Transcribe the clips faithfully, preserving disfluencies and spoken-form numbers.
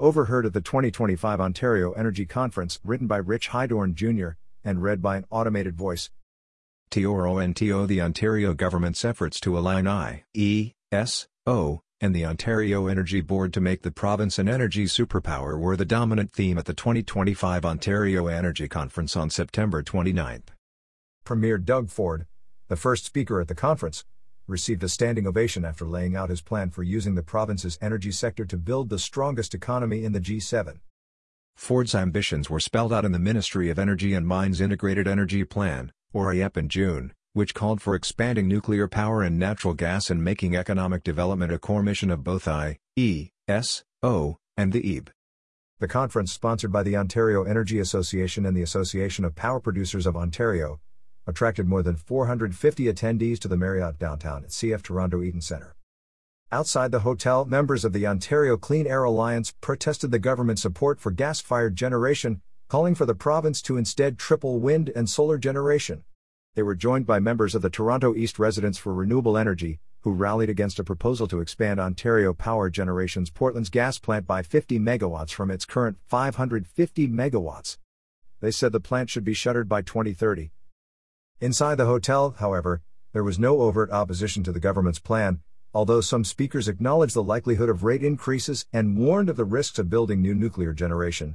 overheard at the twenty twenty-five Ontario Energy Conference, written by Rich Hydorn Junior, and read by an automated voice. T O R O N T O The Ontario government's efforts to align I E S O and the Ontario Energy Board to make the province an energy superpower were the dominant theme at the twenty twenty-five Ontario Energy Conference on September twenty-ninth. Premier Doug Ford, the first speaker at the conference, received a standing ovation after laying out his plan for using the province's energy sector to build the strongest economy in the G seven. Ford's ambitions were spelled out in the Ministry of Energy and Mines Integrated Energy Plan, or I E P in June, which called for expanding nuclear power and natural gas and making economic development a core mission of both I E S O and the E B. The conference, sponsored by the Ontario Energy Association and the Association of Power Producers of Ontario, attracted more than four hundred fifty attendees to the Marriott downtown at C F Toronto Eaton Centre. Outside the hotel, members of the Ontario Clean Air Alliance protested the government's support for gas-fired generation, calling for the province to instead triple wind and solar generation. They were joined by members of the Toronto East Residents for Renewable Energy, who rallied against a proposal to expand Ontario Power Generation's Portland's gas plant by fifty megawatts from its current five hundred fifty megawatts. They said the plant should be shuttered by twenty thirty. Inside the hotel, however, there was no overt opposition to the government's plan, although some speakers acknowledged the likelihood of rate increases and warned of the risks of building new nuclear generation.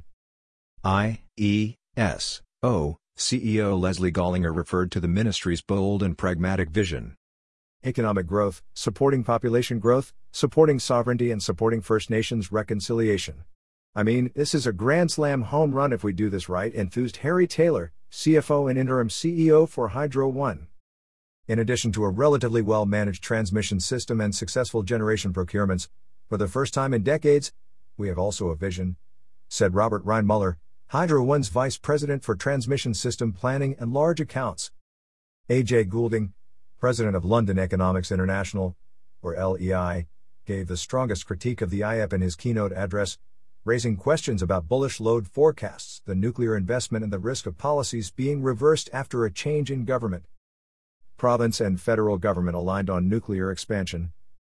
I E S O C E O Leslie Gollinger referred to the ministry's bold and pragmatic vision. Economic growth, supporting population growth, supporting sovereignty and supporting First Nations reconciliation. I mean, this is a grand slam home run if we do this right, enthused Harry Taylor, C F O and interim C E O for Hydro One. In addition to a relatively well-managed transmission system and successful generation procurements, for the first time in decades, we have also a vision, said Robert Reinmuller, Hydro One's Vice President for Transmission System Planning and Large Accounts. A J Goulding, President of London Economics International, or L E I, gave the strongest critique of the I E P in his keynote address, raising questions about bullish load forecasts, the nuclear investment and the risk of policies being reversed after a change in government. Province and federal government aligned on nuclear expansion.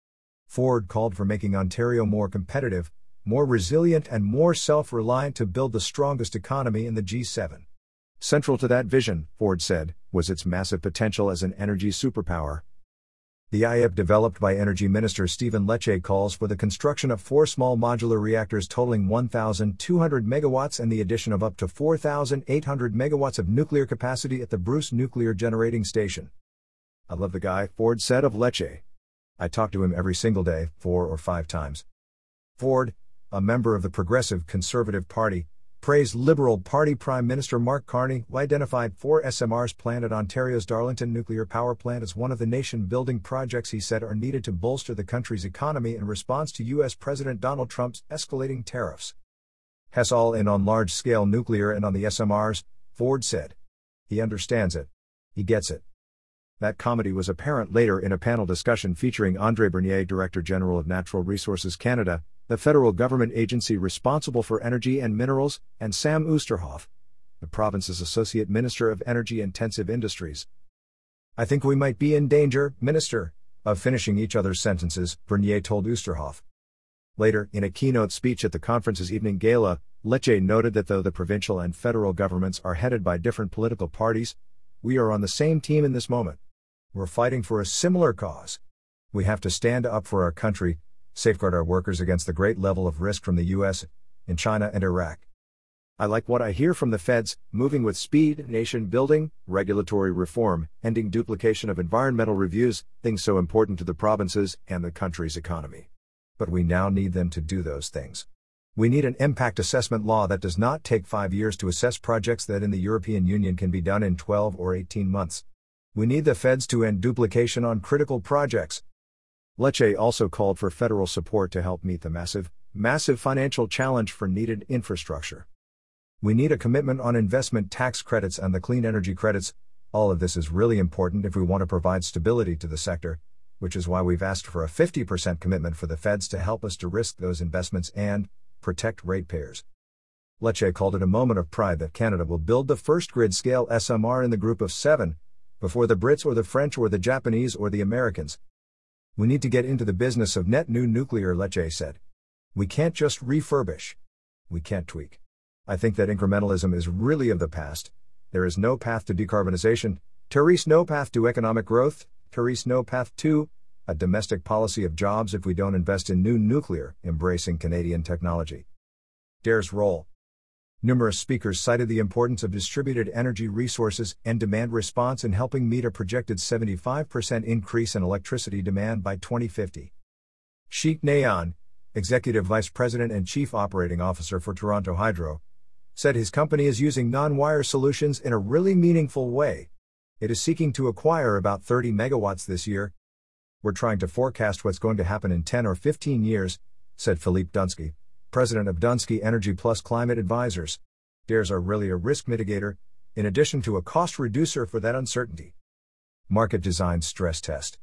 Ford called for making Ontario more competitive, more resilient and more self-reliant to build the strongest economy in the G seven. Central to that vision, Ford said, was its massive potential as an energy superpower. The I E P developed by Energy Minister Stephen Lecce calls for the construction of four small modular reactors totaling one thousand two hundred megawatts and the addition of up to four thousand eight hundred megawatts of nuclear capacity at the Bruce Nuclear Generating Station. I love the guy, Ford said of Lecce. I talk to him every single day, four or five times. Ford, a member of the Progressive Conservative Party, praised Liberal Party Prime Minister Mark Carney, who identified four S M Rs planned at Ontario's Darlington Nuclear Power Plant as one of the nation-building projects he said are needed to bolster the country's economy in response to U S President Donald Trump's escalating tariffs. Hess all in on large-scale nuclear and on the S M Rs, Ford said. He understands it. He gets it. That comedy was apparent later in a panel discussion featuring André Bernier, Director General of Natural Resources Canada, the federal government agency responsible for energy and minerals, and Sam Oosterhoff, the province's Associate Minister of Energy-Intensive Industries. I think we might be in danger, Minister, of finishing each other's sentences, Bernier told Oosterhoff. Later, in a keynote speech at the conference's evening gala, Lecce noted that though the provincial and federal governments are headed by different political parties, we are on the same team in this moment. We're fighting for a similar cause. We have to stand up for our country, safeguard our workers against the great level of risk from the U S, in China and Iraq. I like what I hear from the feds, moving with speed, nation building, regulatory reform, ending duplication of environmental reviews, things so important to the provinces and the country's economy. But we now need them to do those things. We need an impact assessment law that does not take five years to assess projects that in the European Union can be done in twelve or eighteen months. We need the feds to end duplication on critical projects. Lecce also called for federal support to help meet the massive, massive financial challenge for needed infrastructure. We need a commitment on investment tax credits and the clean energy credits. All of this is really important if we want to provide stability to the sector, which is why we've asked for a fifty percent commitment for the feds to help us to risk those investments and protect ratepayers. Lecce called it a moment of pride that Canada will build the first grid-scale S M R in the group of seven, before the Brits or the French or the Japanese or the Americans. We need to get into the business of net new nuclear, Lecce said. We can't just refurbish. we can't tweak. I think that incrementalism is really of the past. There is no path to decarbonization, there is no path to economic growth, there is no path to a domestic policy of jobs if we don't invest in new nuclear, embracing Canadian technology. D A Re's role. Numerous speakers cited the importance of distributed energy resources and demand response in helping meet a projected seventy-five percent increase in electricity demand by twenty fifty. Sheikh Nayan, Executive Vice President and Chief Operating Officer for Toronto Hydro, said his company is using non-wire solutions in a really meaningful way. It is seeking to acquire about thirty megawatts this year. We're trying to forecast what's going to happen in ten or fifteen years, said Philippe Dunsky, President of Dunsky Energy Plus Climate Advisors. D A Res are really a risk mitigator, in addition to a cost reducer for that uncertainty. Market Design Stress Test.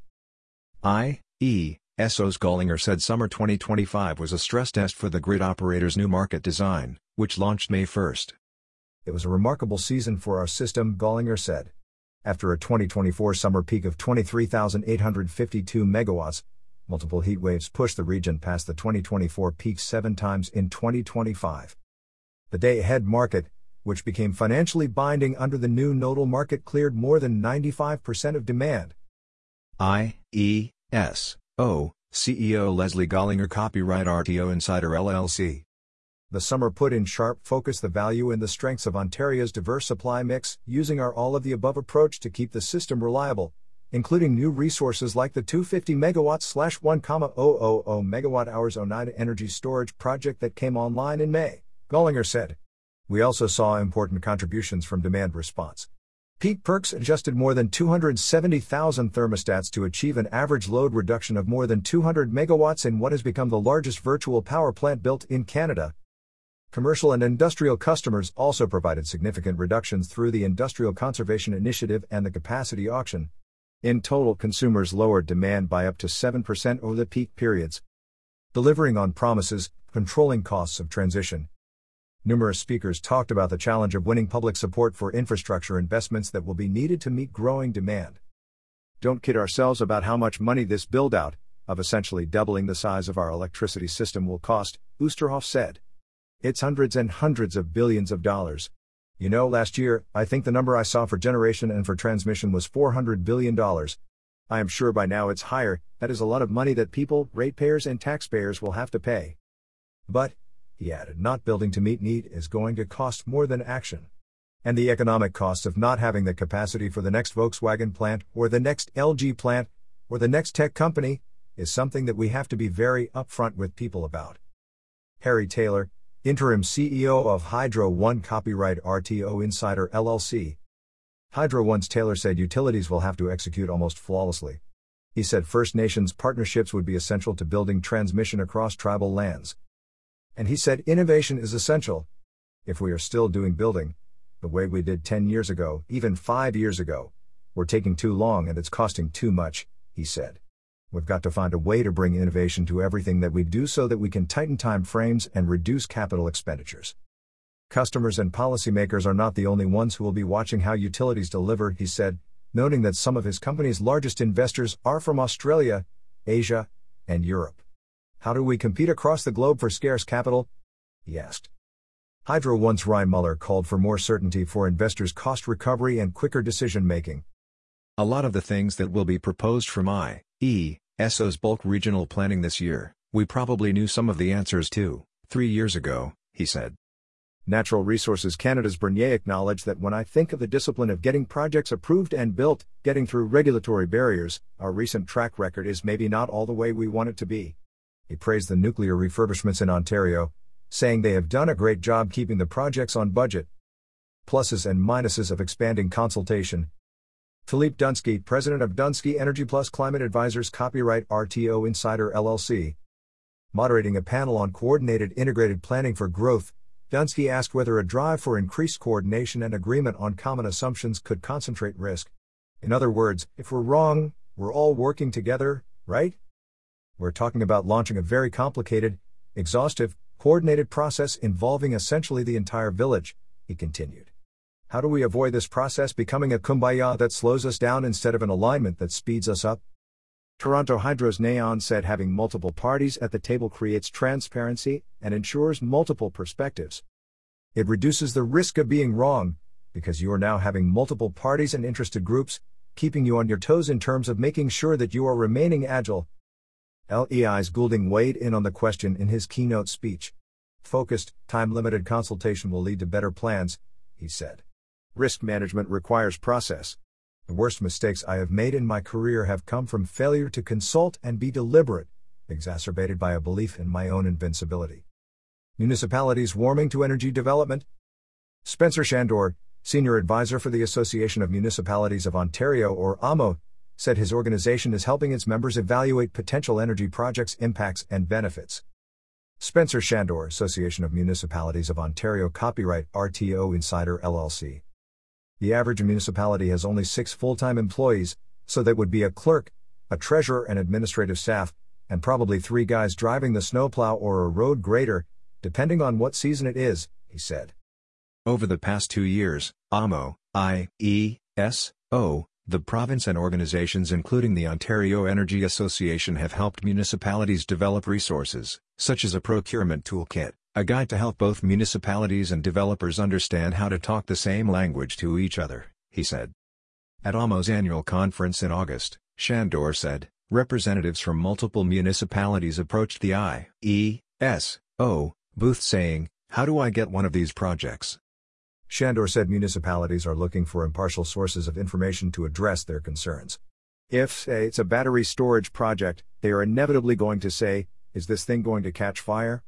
I E S O's Gollinger said summer twenty twenty-five was a stress test for the grid operator's new market design, which launched May first. It was a remarkable season for our system, Gollinger said. After a twenty twenty-four summer peak of twenty-three thousand eight hundred fifty-two megawatts, multiple heat waves pushed the region past the twenty twenty-four peak seven times in twenty twenty-five. The day-ahead market, which became financially binding under the new nodal market, cleared more than ninety-five percent of demand. I E S O C E O Leslie Gollinger, Copyright R T O Insider L L C. The summer put in sharp focus the value and the strengths of Ontario's diverse supply mix, using our all-of-the-above approach to keep the system reliable, including new resources like the two hundred fifty megawatts slash one thousand megawatt hours Oneida Energy Storage project that came online in May, Gollinger said. We also saw important contributions from demand response. Peak Perks adjusted more than two hundred seventy thousand thermostats to achieve an average load reduction of more than two hundred megawatts in what has become the largest virtual power plant built in Canada. Commercial and industrial customers also provided significant reductions through the Industrial Conservation Initiative and the capacity auction. In total, consumers lowered demand by up to seven percent over the peak periods. Delivering on promises, controlling costs of transition. Numerous speakers talked about the challenge of winning public support for infrastructure investments that will be needed to meet growing demand. Don't kid ourselves about how much money this build-out, of essentially doubling the size of our electricity system, will cost, Oosterhoff said. It's hundreds and hundreds of billions of dollars. You know, last year, I think the number I saw for generation and for transmission was four hundred billion dollars. I am sure by now it's higher. That is a lot of money that people, ratepayers and taxpayers will have to pay. But, he added, not building to meet need is going to cost more than action. And the economic cost of not having the capacity for the next Volkswagen plant, or the next L G plant, or the next tech company, is something that we have to be very upfront with people about. Harry Taylor, Interim C E O of Hydro One, Copyright R T O Insider L L C. Hydro One's Taylor said utilities will have to execute almost flawlessly. He said First Nations partnerships would be essential to building transmission across tribal lands. And he said innovation is essential. If we are still doing building the way we did ten years ago, even five years ago, we're taking too long and it's costing too much, he said. We've got to find a way to bring innovation to everything that we do so that we can tighten time frames and reduce capital expenditures. Customers and policymakers are not the only ones who will be watching how utilities deliver, he said, noting that some of his company's largest investors are from Australia, Asia, and Europe. How do we compete across the globe for scarce capital? He asked. Hydro One's Ryan Muller called for more certainty for investors' cost recovery and quicker decision-making. A lot of the things that will be proposed from I E S O's bulk regional planning this year, we probably knew some of the answers to, three years ago, he said. Natural Resources Canada's Bernier acknowledged that when I think of the discipline of getting projects approved and built, getting through regulatory barriers, our recent track record is maybe not all the way we want it to be. He praised the nuclear refurbishments in Ontario, saying they have done a great job keeping the projects on budget. Pluses and minuses of expanding consultation. Philippe Dunsky, President of Dunsky Energy Plus Climate Advisors, Copyright R T O Insider L L C. Moderating a panel on coordinated integrated planning for growth, Dunsky asked whether a drive for increased coordination and agreement on common assumptions could concentrate risk. In other words, if we're wrong, we're all working together, right? We're talking about launching a very complicated, exhaustive, coordinated process involving essentially the entire village, he continued. How do we avoid this process becoming a kumbaya that slows us down instead of an alignment that speeds us up? Toronto Hydro's Neon said having multiple parties at the table creates transparency and ensures multiple perspectives. It reduces the risk of being wrong, because you are now having multiple parties and interested groups, keeping you on your toes in terms of making sure that you are remaining agile. L E I's Goulding weighed in on the question in his keynote speech. Focused, time-limited consultation will lead to better plans, he said. Risk management requires process. The worst mistakes I have made in my career have come from failure to consult and be deliberate, exacerbated by a belief in my own invincibility. Municipalities warming to energy development? Spencer Shandor, Senior Advisor for the Association of Municipalities of Ontario or A M O, said his organization is helping its members evaluate potential energy projects' impacts and benefits. Spencer Shandor, Association of Municipalities of Ontario, copyright R T O Insider L L C. The average municipality has only six full-time employees, so that would be a clerk, a treasurer and administrative staff, and probably three guys driving the snowplow or a road grader, depending on what season it is, he said. Over the past two years, A M O, I E S O, the province and organizations including the Ontario Energy Association have helped municipalities develop resources, such as a procurement toolkit, a guide to help both municipalities and developers understand how to talk the same language to each other, he said. At A M O's annual conference in August, Shandor said, representatives from multiple municipalities approached the I E S O booth saying, "How do I get one of these projects?" Shandor said municipalities are looking for impartial sources of information to address their concerns. If, say, it's a battery storage project, they are inevitably going to say, "Is this thing going to catch fire?"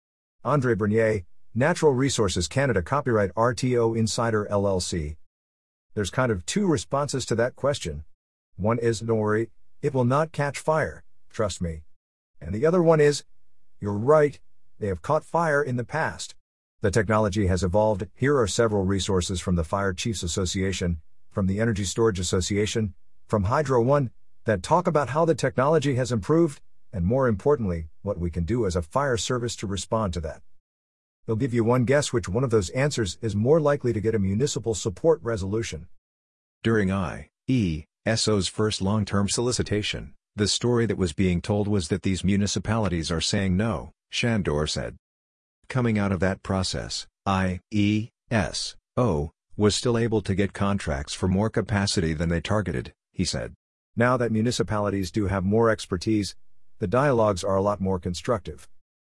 Andre Bernier, Natural Resources Canada, copyright R T O Insider L L C. There's kind of two responses to that question. One is, "Don't worry, it will not catch fire, trust me." And the other one is, "You're right, they have caught fire in the past. The technology has evolved." Here are several resources from the Fire Chiefs Association, from the Energy Storage Association, from Hydro One, that talk about how the technology has improved, and more importantly, what we can do as a fire service to respond to that. They'll give you one guess which one of those answers is more likely to get a municipal support resolution. During I E S O's first long-term solicitation, the story that was being told was that these municipalities are saying no, Shandor said. Coming out of that process, I E S O was still able to get contracts for more capacity than they targeted, he said. Now that municipalities do have more expertise, the dialogues are a lot more constructive.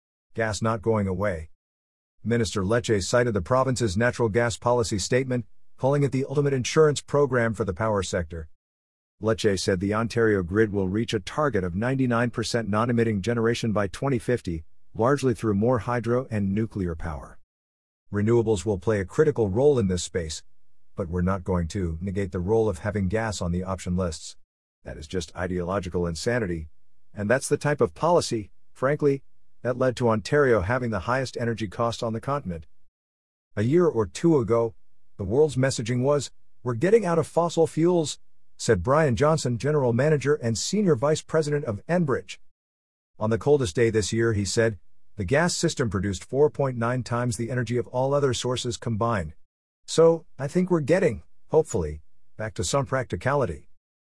Gas not going away. Minister Lecce cited the province's natural gas policy statement, calling it the ultimate insurance program for the power sector. Lecce said the Ontario grid will reach a target of ninety-nine percent non-emitting generation by twenty fifty, largely through more hydro and nuclear power. Renewables will play a critical role in this space, but we're not going to negate the role of having gas on the option lists. That is just ideological insanity, and that's the type of policy, frankly, that led to Ontario having the highest energy cost on the continent. A year or two ago, the world's messaging was, "We're getting out of fossil fuels," said Brian Johnson, General Manager and Senior Vice President of Enbridge. On the coldest day this year, he said, the gas system produced four point nine times the energy of all other sources combined. So, I think we're getting, hopefully, back to some practicality.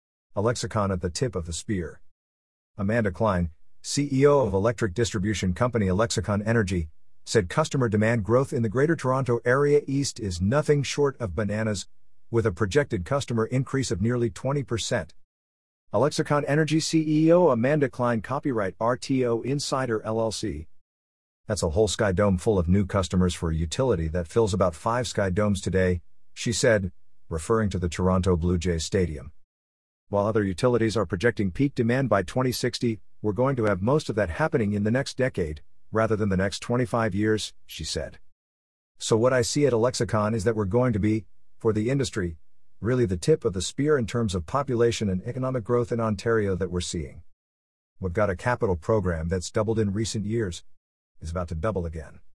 A lexicon at the tip of the spear. Amanda Klein, C E O of electric distribution company Alexicon Energy, said customer demand growth in the Greater Toronto Area East is nothing short of bananas, with a projected customer increase of nearly twenty percent. Alexicon Energy C E O Amanda Klein, copyright R T O Insider L L C. That's a whole Sky Dome full of new customers for a utility that fills about five Sky Domes today, she said, referring to the Toronto Blue Jays Stadium. While other utilities are projecting peak demand by twenty sixty, we're going to have most of that happening in the next decade, rather than the next twenty-five years, she said. So what I see at Alexicon is that we're going to be, for the industry, really the tip of the spear in terms of population and economic growth in Ontario that we're seeing. We've got a capital program that's doubled in recent years. Is about to double again.